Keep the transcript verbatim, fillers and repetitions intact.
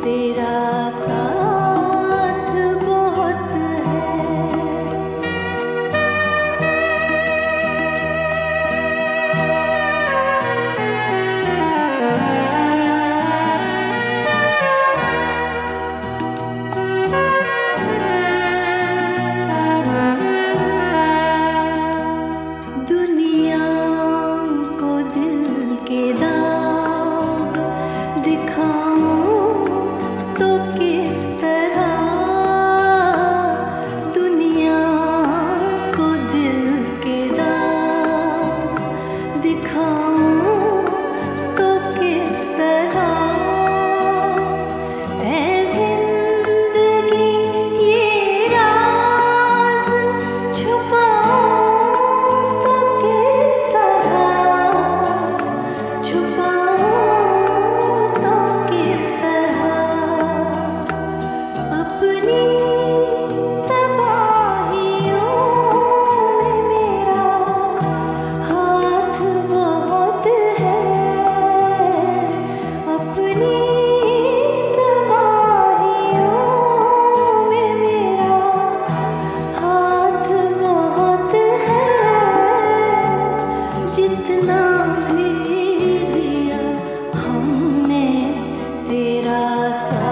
तेरा साथ बहुत है। दुनिया को दिल के दाग दिखाऊं तो किस तरह, दुनिया को दिल के दाग दिखाऊं तो किस तरह। ऐ जिंदगी ये राज छुपाऊं तो किस तरह, छुपाऊं तो किस तरह। अपनी तबाहियों में मेरा हाथ बहुत है। अपनी तबाहियों में मेरा हाथ बहुत है। जितना भी दिया हमने तेरा साथ